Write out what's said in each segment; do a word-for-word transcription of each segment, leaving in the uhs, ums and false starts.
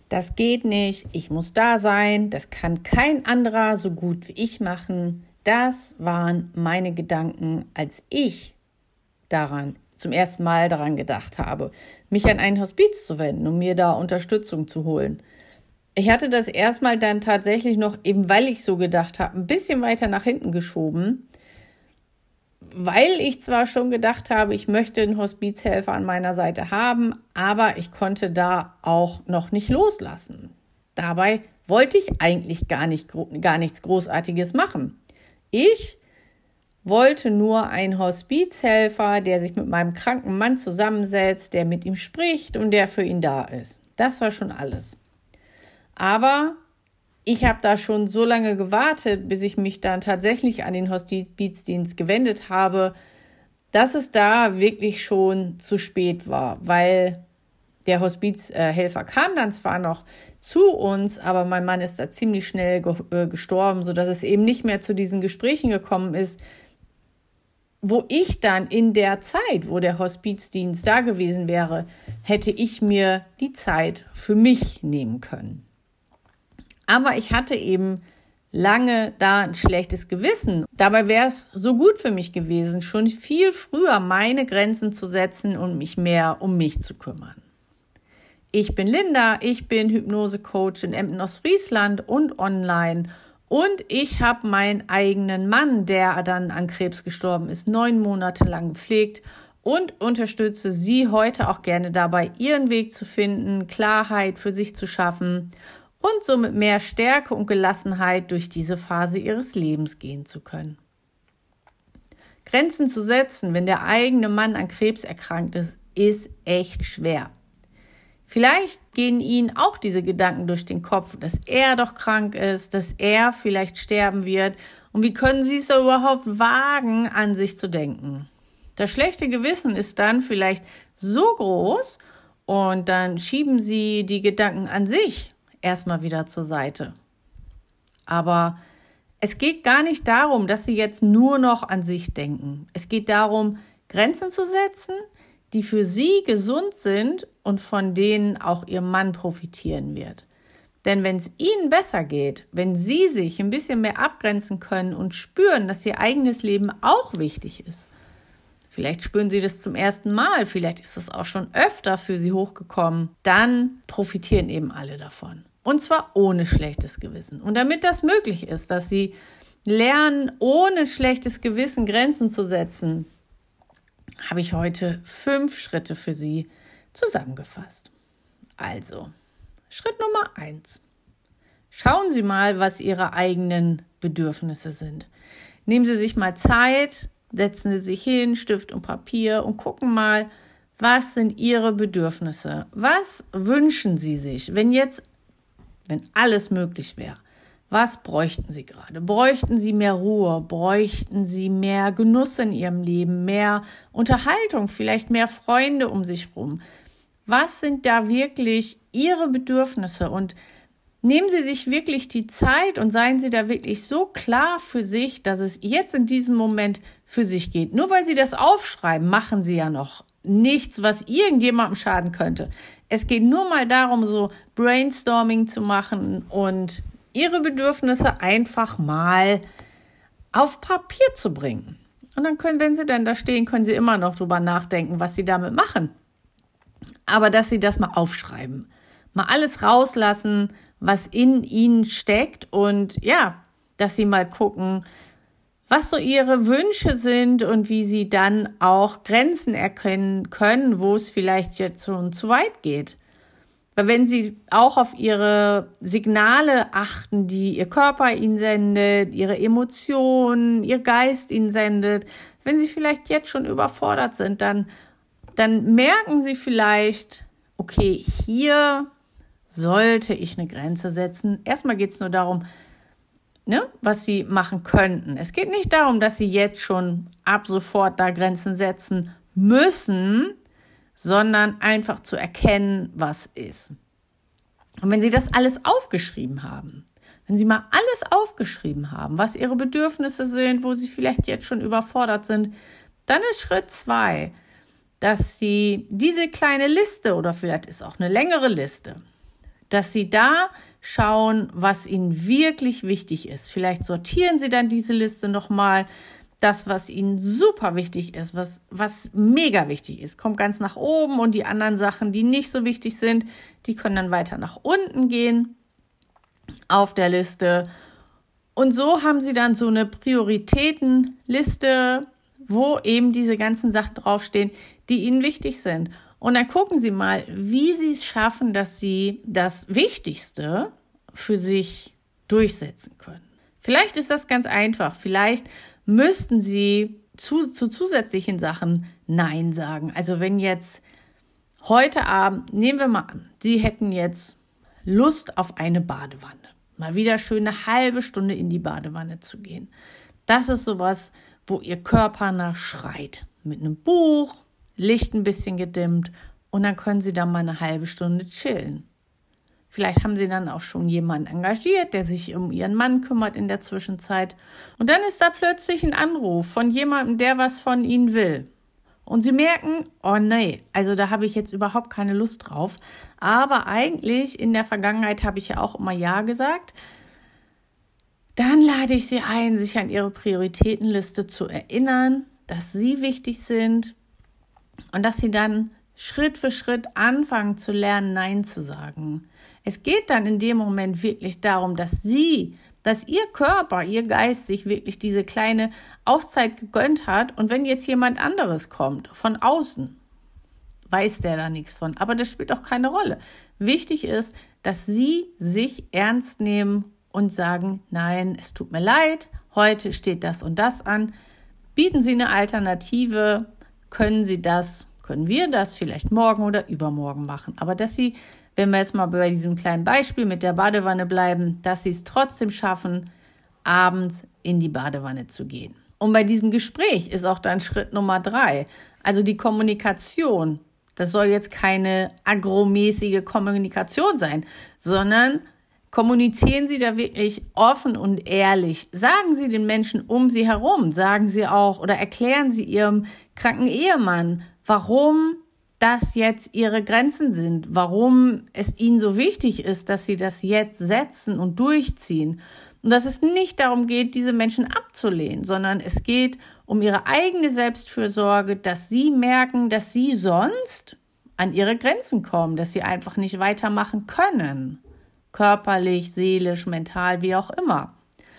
das geht nicht, ich muss da sein, das kann kein anderer so gut wie ich machen. Das waren meine Gedanken, als ich daran zum ersten Mal daran gedacht habe, mich an ein Hospiz zu wenden, um mir da Unterstützung zu holen. Ich hatte das erstmal dann tatsächlich noch, eben weil ich so gedacht habe, ein bisschen weiter nach hinten geschoben, weil ich zwar schon gedacht habe, ich möchte einen Hospizhelfer an meiner Seite haben, aber ich konnte da auch noch nicht loslassen. Dabei wollte ich eigentlich gar nicht, gar nichts Großartiges machen. Ich wollte nur einen Hospizhelfer, der sich mit meinem kranken Mann zusammensetzt, der mit ihm spricht und der für ihn da ist. Das war schon alles. Aber ich habe da schon so lange gewartet, bis ich mich dann tatsächlich an den Hospizdienst gewendet habe, dass es da wirklich schon zu spät war, weil der Hospizhelfer kam dann zwar noch zu uns, aber mein Mann ist da ziemlich schnell ge- gestorben, sodass es eben nicht mehr zu diesen Gesprächen gekommen ist, wo ich dann in der Zeit, wo der Hospizdienst da gewesen wäre, hätte ich mir die Zeit für mich nehmen können. Aber ich hatte eben lange da ein schlechtes Gewissen. Dabei wäre es so gut für mich gewesen, schon viel früher meine Grenzen zu setzen und mich mehr um mich zu kümmern. Ich bin Linda, ich bin Hypnose-Coach in Emden, Ostfriesland und online. Und ich habe meinen eigenen Mann, der dann an Krebs gestorben ist, neun Monate lang gepflegt und unterstütze Sie heute auch gerne dabei, Ihren Weg zu finden, Klarheit für sich zu schaffen und somit mehr Stärke und Gelassenheit durch diese Phase Ihres Lebens gehen zu können. Grenzen zu setzen, wenn der eigene Mann an Krebs erkrankt ist, ist echt schwer. Vielleicht gehen Ihnen auch diese Gedanken durch den Kopf, dass er doch krank ist, dass er vielleicht sterben wird. Und wie können Sie es da überhaupt wagen, an sich zu denken? Das schlechte Gewissen ist dann vielleicht so groß und dann schieben Sie die Gedanken an sich erstmal wieder zur Seite. Aber es geht gar nicht darum, dass Sie jetzt nur noch an sich denken. Es geht darum, Grenzen zu setzen, die für Sie gesund sind und von denen auch Ihr Mann profitieren wird. Denn wenn es Ihnen besser geht, wenn Sie sich ein bisschen mehr abgrenzen können und spüren, dass Ihr eigenes Leben auch wichtig ist, vielleicht spüren Sie das zum ersten Mal, vielleicht ist das auch schon öfter für Sie hochgekommen, dann profitieren eben alle davon. Und zwar ohne schlechtes Gewissen. Und damit das möglich ist, dass Sie lernen, ohne schlechtes Gewissen Grenzen zu setzen, habe ich heute fünf Schritte für Sie zusammengefasst. Also, Schritt Nummer eins. Schauen Sie mal, was Ihre eigenen Bedürfnisse sind. Nehmen Sie sich mal Zeit, setzen Sie sich hin, Stift und Papier und gucken mal, was sind Ihre Bedürfnisse? Was wünschen Sie sich, wenn jetzt, wenn alles möglich wäre? Was bräuchten Sie gerade? Bräuchten Sie mehr Ruhe? Bräuchten Sie mehr Genuss in Ihrem Leben? Mehr Unterhaltung? Vielleicht mehr Freunde um sich rum? Was sind da wirklich Ihre Bedürfnisse? Und nehmen Sie sich wirklich die Zeit und seien Sie da wirklich so klar für sich, dass es jetzt in diesem Moment für sich geht. Nur weil Sie das aufschreiben, machen Sie ja noch nichts, was irgendjemandem schaden könnte. Es geht nur mal darum, so Brainstorming zu machen und Ihre Bedürfnisse einfach mal auf Papier zu bringen. Und dann können, wenn Sie dann da stehen, können Sie immer noch drüber nachdenken, was Sie damit machen. Aber dass Sie das mal aufschreiben, mal alles rauslassen, was in Ihnen steckt und ja, dass Sie mal gucken, was so Ihre Wünsche sind und wie Sie dann auch Grenzen erkennen können, wo es vielleicht jetzt schon zu weit geht. Weil wenn Sie auch auf Ihre Signale achten, die Ihr Körper Ihnen sendet, Ihre Emotionen, Ihr Geist Ihnen sendet, wenn Sie vielleicht jetzt schon überfordert sind, dann, dann merken Sie vielleicht, okay, hier sollte ich eine Grenze setzen. Erstmal geht es nur darum, ne, was Sie machen könnten. Es geht nicht darum, dass Sie jetzt schon ab sofort da Grenzen setzen müssen, sondern einfach zu erkennen, was ist. Und wenn Sie das alles aufgeschrieben haben, wenn Sie mal alles aufgeschrieben haben, was Ihre Bedürfnisse sind, wo Sie vielleicht jetzt schon überfordert sind, dann ist Schritt zwei, dass Sie diese kleine Liste oder vielleicht ist auch eine längere Liste, dass Sie da schauen, was Ihnen wirklich wichtig ist. Vielleicht sortieren Sie dann diese Liste nochmal. Das, was Ihnen super wichtig ist, was, was mega wichtig ist, kommt ganz nach oben und die anderen Sachen, die nicht so wichtig sind, die können dann weiter nach unten gehen auf der Liste. Und so haben Sie dann so eine Prioritätenliste, wo eben diese ganzen Sachen draufstehen, die Ihnen wichtig sind. Und dann gucken Sie mal, wie Sie es schaffen, dass Sie das Wichtigste für sich durchsetzen können. Vielleicht ist das ganz einfach. Vielleicht müssten Sie zu, zu zusätzlichen Sachen Nein sagen. Also wenn jetzt heute Abend, nehmen wir mal an, Sie hätten jetzt Lust auf eine Badewanne. Mal wieder schön eine halbe Stunde in die Badewanne zu gehen. Das ist sowas, wo Ihr Körper nach schreit. Mit einem Buch, Licht ein bisschen gedimmt und dann können Sie da mal eine halbe Stunde chillen. Vielleicht haben Sie dann auch schon jemanden engagiert, der sich um Ihren Mann kümmert in der Zwischenzeit. Und dann ist da plötzlich ein Anruf von jemandem, der was von Ihnen will. Und Sie merken, oh nee, also da habe ich jetzt überhaupt keine Lust drauf. Aber eigentlich in der Vergangenheit habe ich ja auch immer Ja gesagt. Dann lade ich Sie ein, sich an Ihre Prioritätenliste zu erinnern, dass Sie wichtig sind und dass Sie dann Schritt für Schritt anfangen zu lernen, Nein zu sagen. Es geht dann in dem Moment wirklich darum, dass Sie, dass Ihr Körper, Ihr Geist sich wirklich diese kleine Auszeit gegönnt hat. Und wenn jetzt jemand anderes kommt, von außen, weiß der da nichts von. Aber das spielt auch keine Rolle. Wichtig ist, dass Sie sich ernst nehmen und sagen, nein, es tut mir leid, heute steht das und das an. Bieten Sie eine Alternative, können Sie das können wir das vielleicht morgen oder übermorgen machen. Aber dass Sie, wenn wir jetzt mal bei diesem kleinen Beispiel mit der Badewanne bleiben, dass Sie es trotzdem schaffen, abends in die Badewanne zu gehen. Und bei diesem Gespräch ist auch dann Schritt Nummer drei, also die Kommunikation. Das soll jetzt keine agromäßige Kommunikation sein, sondern kommunizieren Sie da wirklich offen und ehrlich. Sagen Sie den Menschen um Sie herum, sagen Sie auch oder erklären Sie Ihrem kranken Ehemann, warum das jetzt Ihre Grenzen sind, warum es Ihnen so wichtig ist, dass Sie das jetzt setzen und durchziehen. Und dass es nicht darum geht, diese Menschen abzulehnen, sondern es geht um Ihre eigene Selbstfürsorge, dass Sie merken, dass Sie sonst an Ihre Grenzen kommen, dass Sie einfach nicht weitermachen können. Körperlich, seelisch, mental, wie auch immer.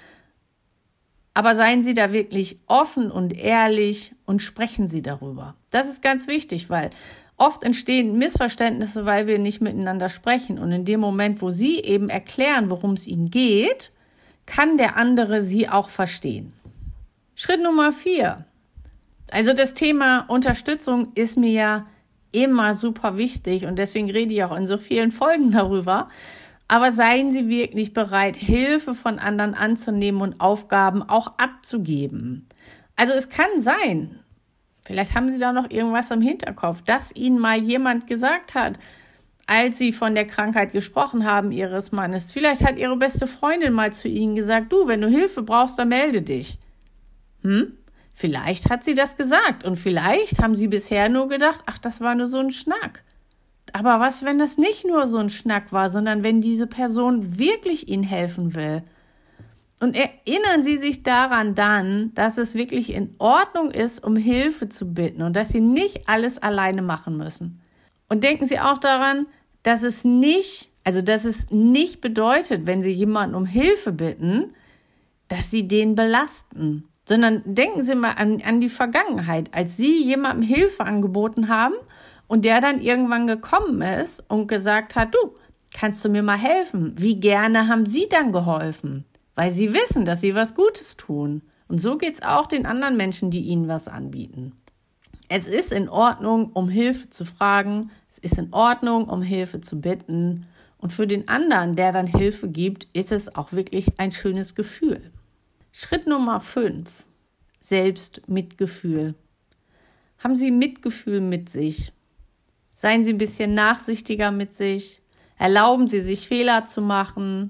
Aber seien Sie da wirklich offen und ehrlich und sprechen Sie darüber. Das ist ganz wichtig, weil oft entstehen Missverständnisse, weil wir nicht miteinander sprechen. Und in dem Moment, wo Sie eben erklären, worum es Ihnen geht, kann der andere Sie auch verstehen. Schritt Nummer vier. Also das Thema Unterstützung ist mir ja immer super wichtig und deswegen rede ich auch in so vielen Folgen darüber. Aber seien Sie wirklich bereit, Hilfe von anderen anzunehmen und Aufgaben auch abzugeben. Also es kann sein, vielleicht haben Sie da noch irgendwas im Hinterkopf, dass Ihnen mal jemand gesagt hat, als Sie von der Krankheit gesprochen haben Ihres Mannes, vielleicht hat Ihre beste Freundin mal zu Ihnen gesagt, du, wenn du Hilfe brauchst, dann melde dich. Hm? Vielleicht hat sie das gesagt und vielleicht haben Sie bisher nur gedacht, ach, das war nur so ein Schnack. Aber was, wenn das nicht nur so ein Schnack war, sondern wenn diese Person wirklich Ihnen helfen will? Und erinnern Sie sich daran dann, dass es wirklich in Ordnung ist, um Hilfe zu bitten und dass Sie nicht alles alleine machen müssen. Und denken Sie auch daran, dass es nicht, also dass es nicht bedeutet, wenn Sie jemanden um Hilfe bitten, dass Sie den belasten. Sondern denken Sie mal an, an die Vergangenheit, als Sie jemandem Hilfe angeboten haben und der dann irgendwann gekommen ist und gesagt hat, du, kannst du mir mal helfen? Wie gerne haben Sie dann geholfen? Weil Sie wissen, dass Sie was Gutes tun. Und so geht's auch den anderen Menschen, die Ihnen was anbieten. Es ist in Ordnung, um Hilfe zu fragen. Es ist in Ordnung, um Hilfe zu bitten. Und für den anderen, der dann Hilfe gibt, ist es auch wirklich ein schönes Gefühl. Schritt Nummer fünf. Selbstmitgefühl. Haben Sie Mitgefühl mit sich? Seien Sie ein bisschen nachsichtiger mit sich. Erlauben Sie sich Fehler zu machen.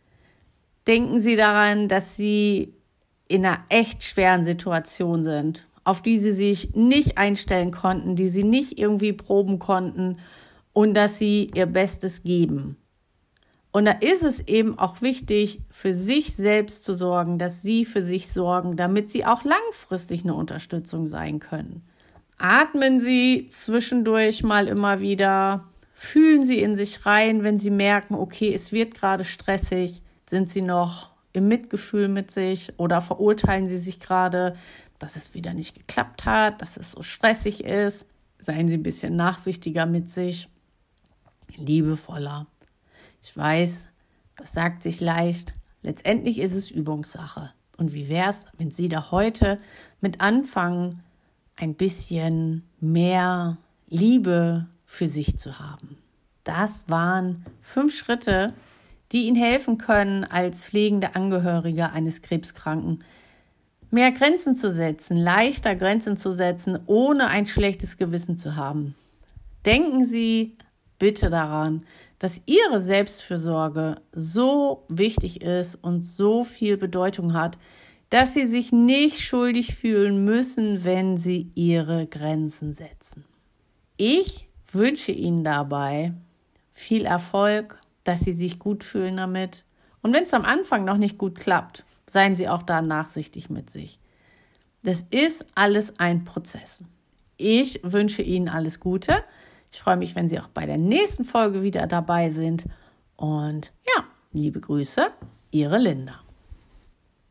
Denken Sie daran, dass Sie in einer echt schweren Situation sind, auf die Sie sich nicht einstellen konnten, die Sie nicht irgendwie proben konnten und dass Sie Ihr Bestes geben. Und da ist es eben auch wichtig, für sich selbst zu sorgen, dass Sie für sich sorgen, damit Sie auch langfristig eine Unterstützung sein können. Atmen Sie zwischendurch mal immer wieder, fühlen Sie in sich rein, wenn Sie merken, okay, es wird gerade stressig, sind Sie noch im Mitgefühl mit sich oder verurteilen Sie sich gerade, dass es wieder nicht geklappt hat, dass es so stressig ist. Seien Sie ein bisschen nachsichtiger mit sich, liebevoller. Ich weiß, das sagt sich leicht. Letztendlich ist es Übungssache. Und wie wäre es, wenn Sie da heute mit anfangen, ein bisschen mehr Liebe für sich zu haben? Das waren fünf Schritte, die Ihnen helfen können, als pflegende Angehörige eines Krebskranken mehr Grenzen zu setzen, leichter Grenzen zu setzen, ohne ein schlechtes Gewissen zu haben. Denken Sie bitte daran, dass Ihre Selbstfürsorge so wichtig ist und so viel Bedeutung hat, dass Sie sich nicht schuldig fühlen müssen, wenn Sie Ihre Grenzen setzen. Ich wünsche Ihnen dabei viel Erfolg, dass Sie sich gut fühlen damit. Und wenn es am Anfang noch nicht gut klappt, seien Sie auch da nachsichtig mit sich. Das ist alles ein Prozess. Ich wünsche Ihnen alles Gute. Ich freue mich, wenn Sie auch bei der nächsten Folge wieder dabei sind. Und ja, liebe Grüße, Ihre Linda.